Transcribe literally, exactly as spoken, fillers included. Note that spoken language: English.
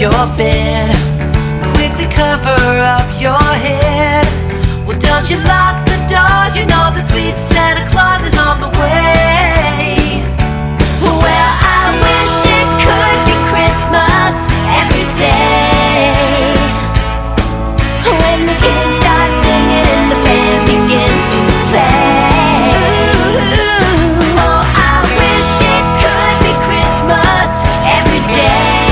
your bed. Quickly cover up your head. Well, don't you lock the door.